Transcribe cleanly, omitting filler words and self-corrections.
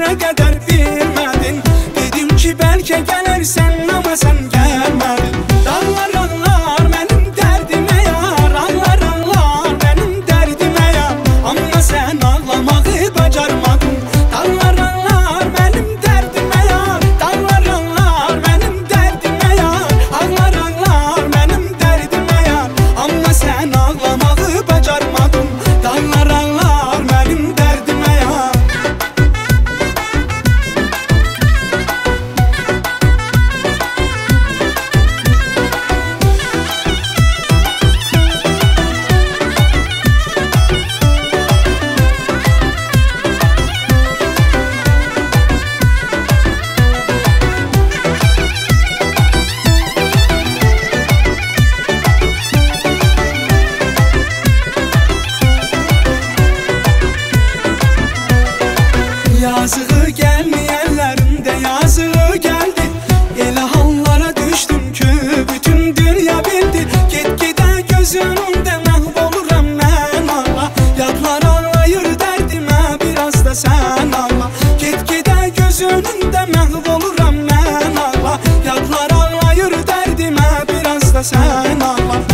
günə qədər bilmədin. Dedim ki bəlkə gələrsən, amma sən gəlmədin. Dağlar ağlar mənim dərdimə yar, ağlar ağlar mənim dərdimə yar, amma sən ağlamağı bacarmadın. Dağlar ağlar mənim dərdimə yar, dağlar ağlar mənim dərdimə yar, ağlar ağlar mənim dərdimə yar, amma sən ağlamağı bacarmadın. Dağlar ağlar mənim dərdimə yar. Yazığı gelmeyenlerin de yazığı geldi. Elə hallara düştüm ki bütün dünya bildi. Get-gedə gözün önündə məhv oluram mən Allah. Yadlar ağlayır dərdimə, biraz da sən ağla. Get-gedə gözün önündə məhv oluram mən Allah. Yadlar ağlayır dərdimə, biraz da sən ağla.